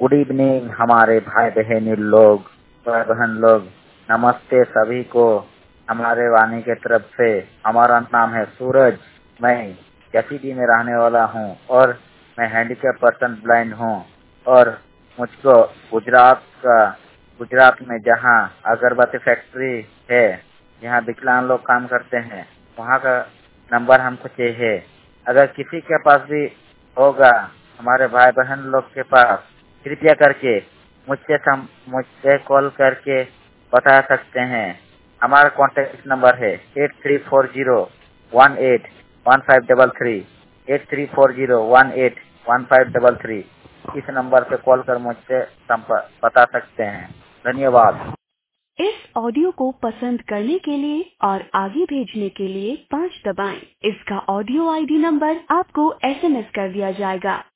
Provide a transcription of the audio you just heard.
Good evening हमारे भाई बहन लोग, नमस्ते सभी को। हमारे वाणी के तरफ से। हमारा नाम है सूरज। मैं जसीडी में रहने वाला हूँ और मैं हैंडीकैप पर्सन ब्लाइंड हूँ। और मुझको गुजरात में जहाँ अगरबत्ती फैक्ट्री है, जहाँ विकलांग लोग काम करते हैं, वहाँ का नंबर हमको चाहिए। अगर किसी के पास भी होगा, हमारे भाई बहन लोग के पास, कृपया करके मुझसे कॉल करके बता सकते हैं। हमारा कॉन्टेक्ट नंबर है 8340181533 8340181533। इस नंबर पे कॉल कर मुझसे बता सकते हैं। धन्यवाद। इस ऑडियो को पसंद करने के लिए और आगे भेजने के लिए 5 दबाएं। इसका ऑडियो आईडी नंबर आपको एसएमएस कर दिया जाएगा।